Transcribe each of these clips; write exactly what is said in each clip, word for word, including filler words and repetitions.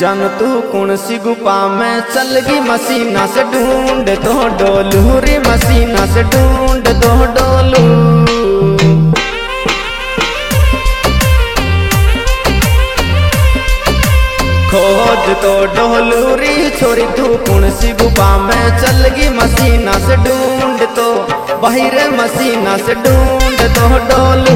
जान तू कौन सी गुफा में चलगी मसीना से ढूंढ तो डोलू रे मसीना से ढूंढ तो डोलू। खोज तो डोलू री छोरी तू कौन सी गुफा में चलगी मसीना से ढूंढ तो बाहर मसीना से ढूंढ तो डोलू।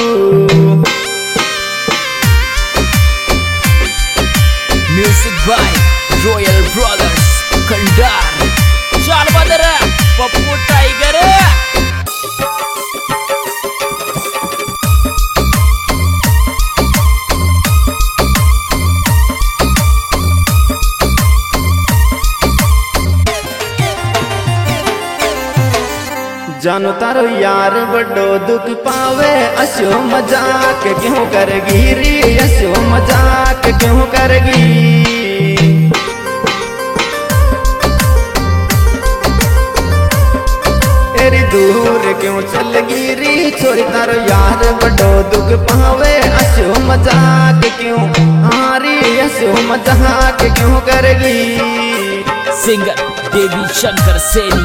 Music by Royal Brothers Kandar। चल बदरा पप्पू टाइगर। जानो तारो यार बड़ो दुख पावे असो मजाक क्यों करगी रे असो मजाक क्यों करगी। तेरी दूर क्यों चलगी रे छोरी तारो यार बड़ो दुख पावे असो मजाक क्यों हारी असो मजाक क्यों करगी। सिंगर देवी शंकर सैनी।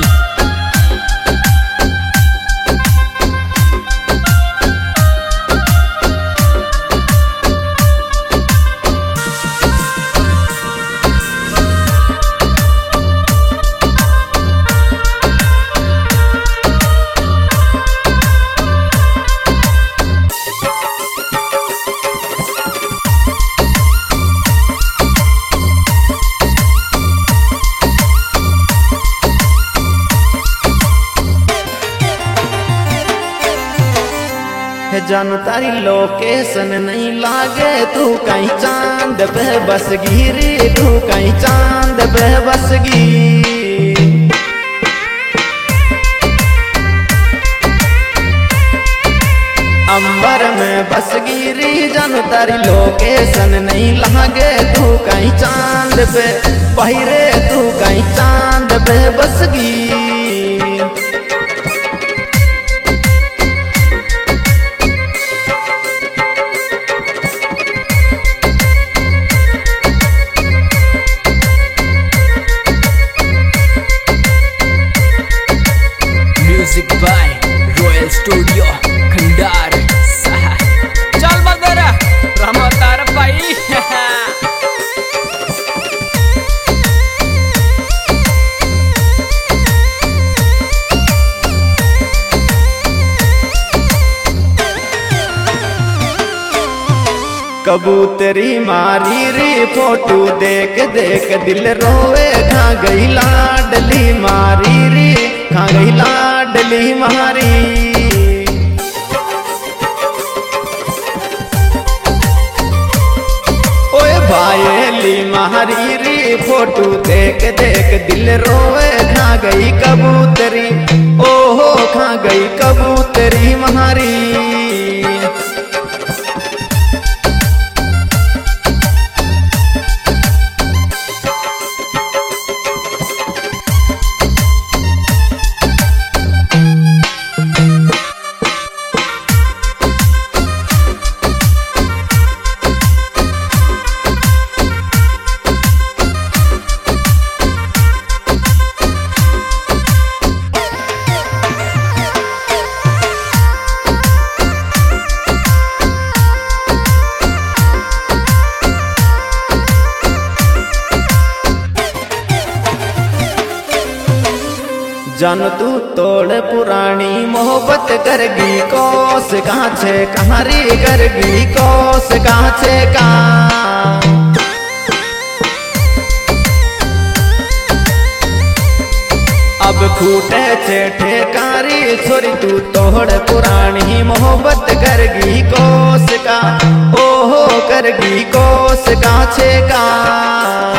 जान तारी लोकेशन नहीं लागे तू कहीं चांद पे बस गिरी तू कहीं चांद पे बस गी। अंबर में बस गिरी जान तारी लोकेशन नहीं लागे तू कहीं चांद पे बहिरे तू कहीं चांद पे बस गी। Music by Royal Studio Kandar। चल बदरा रमतार भाई। कबूतरी मारी री फोटो देख देख दिल रोवे खा गई लाडली मारी री खा गई लाडली मारी। ओए भाईली मारी री फोटो देख देख दिल रोवे खा गई कबूतरी ओहो खा गई कबूतरी मारी। जान तू तोड़ पुरानी मोहब्बत करगी कोस कहाँ छे कहाँ रे करगी कोस कहाँ छे कहाँ। अब खूटे छे ठेकारी छोरी तू तोड़ पुरानी मोहब्बत करगी कोस का ओहो करगी कोस कहाँ छे कहाँ।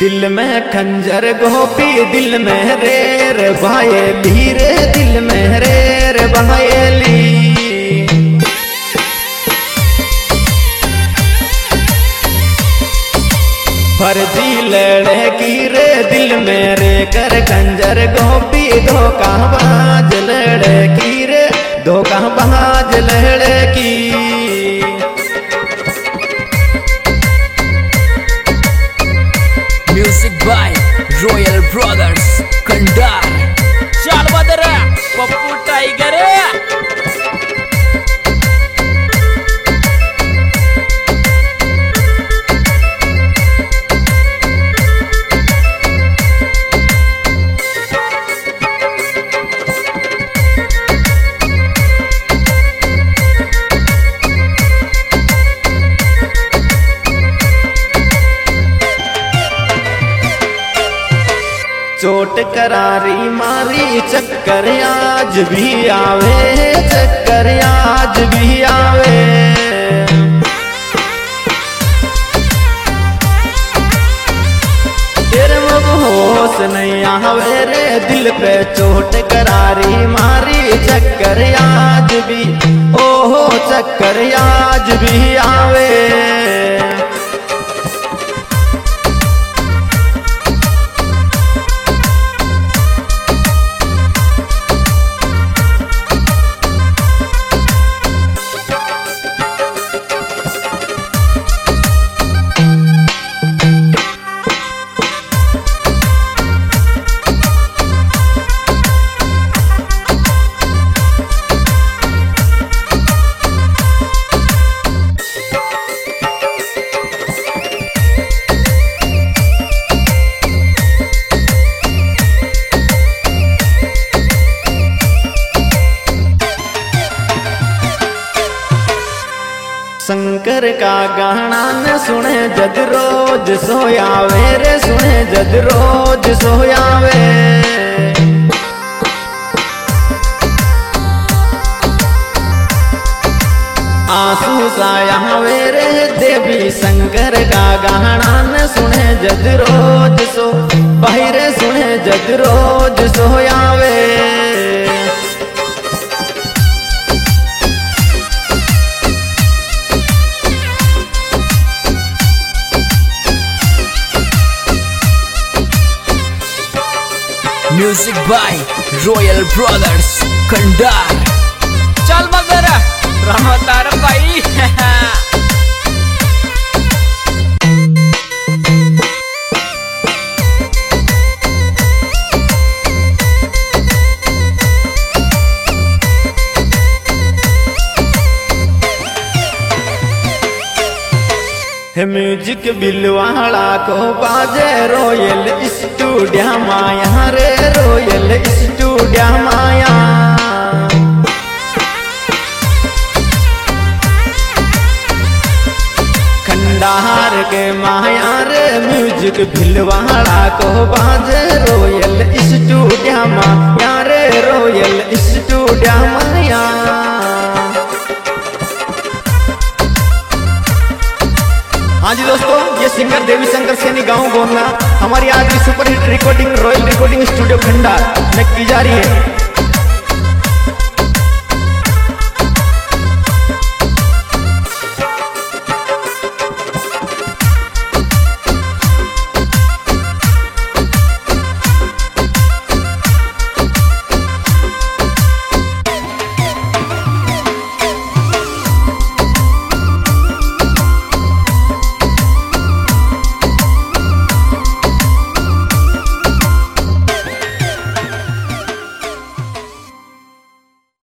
दिल में खंजर गोपी दिल में रेर भायली रे दिल में रेर भायली। फर्जी लड़की रे दिल में रे कर खंजर गोपी धोखाबाज लड़की रे धोखाबाज लड़की। Music by Royal Brothers Kandar. चल बदरा पप्पू टाइगर। चोट करारी मारी चक्कर आज भी आवे चक्कर आज भी आवे। तेरे मुँह होश नहीं आवे रे दिल पे चोट करारी मारी चक्कर आज भी ओहो चक्कर आज भी आवे। शंकर का गाना न सुने जद रोज सोयावे रे सुने जद रोज सोयावे। आंसू सायावे रे देवी शंकर का गाना न सुने जद रोज सो बहिरे सुने जद रोज सोयावे। Music by Royal Brothers Kandar. चल मगरा रहमतार भाई। है म्यूजिक बिलवाड़ा को बाजे रॉयल स्टूडियो माया रे रॉयल स्टूडियो माया। खंडार के माया रे म्यूजिक बिलवाड़ा को बाजे रॉयल स्टूडियो माया रे रॉयल स्टूडियो माया। हाँ जी दोस्तों, ये सिंगर देवी शंकर सैनी गाँव गोन्ना हमारी आज की super hit recording Royal recording studio Khandar में की जा रही है।